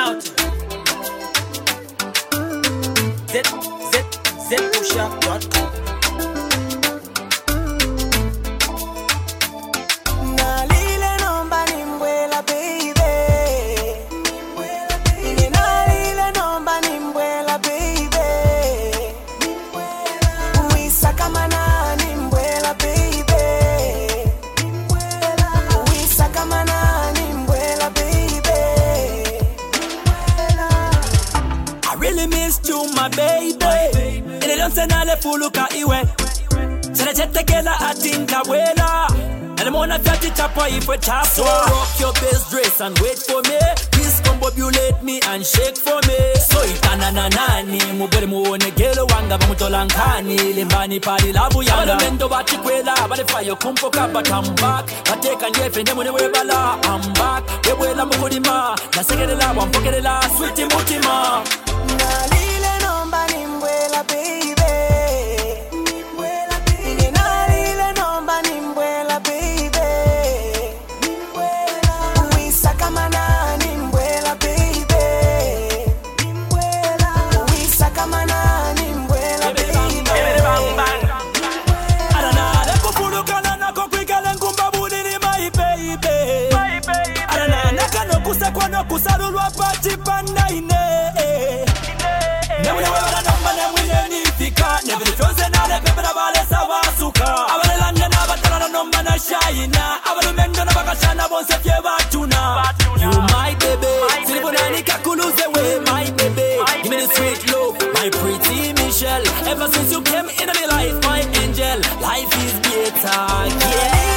out. zpushup.com. My baby, ile lonse nale fuluka iwe Sene chetekela atinka wela Nale mona fyati chapa ifwe chapwa So rock your best dress and wait for me Please combobulate me and shake for me So itana na nani Mubere muone gelo wanga Bamutola nkani Limbani pali labu yanga Abalo mendo bati kwela Bale fayo kumpoka but I'm back Bateka nyefe ndemune webala I'm back Webwela mukudima Nasegerela wampokerela Sweetie mutima Kusalulwa pati pandaine Nemune wala namba nemune nifika Nebili fyonse nale pepe na bale sawasuka Abale lande na batala na nomba na shayina Abalu mendo na bakashana bonse fye batuna You my baby Silipo nani kakuluze we my baby Give me the sweet love My pretty Michelle Ever since you came into my life my angel Life is better Yeah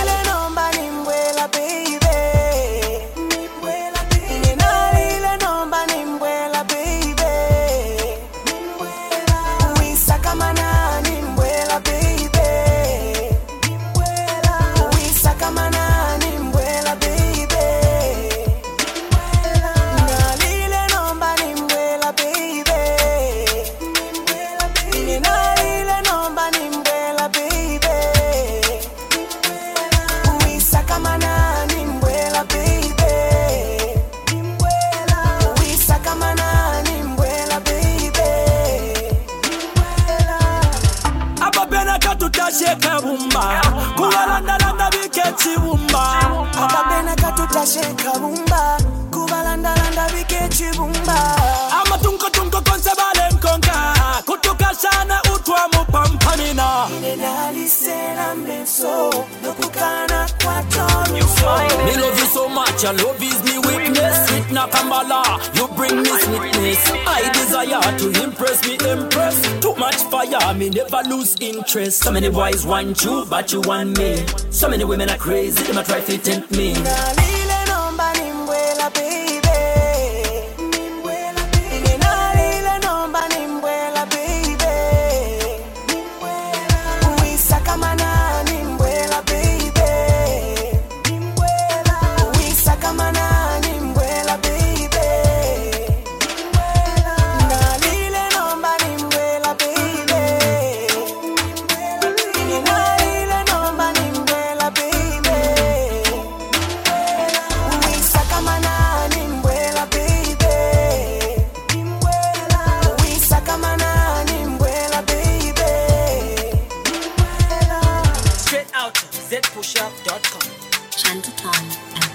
Sheka bumba, kubalanda landa bikechi bumba. Ababena katuta sheka bumba, kubalanda landa bikechi bumba. Amatunko tunko konse balenkonka, kutuka shana utwa mupampamina. Inedali sena mbenso, nokukana kwa tonu so. Me love you so much, and love is me weakness. Sweet nakambala, you bring me sweetness. I desire to impress me, impress. Too much fire, me never lose interest. So many boys want you, but you want me. So many women are crazy, they might try to tempt me. Nalile nomba nimbwela baby. Nalile nomba nimbwela baby. Uisaka mana nimbwela baby. Uisaka mana nimbwela baby. Nalile nomba nimbwela baby. Nalile nomba nimbwela baby. Uisaka mana nimbwela baby. Uisaka mana nimbwela baby. Straight out zpushup.com. Chantatime.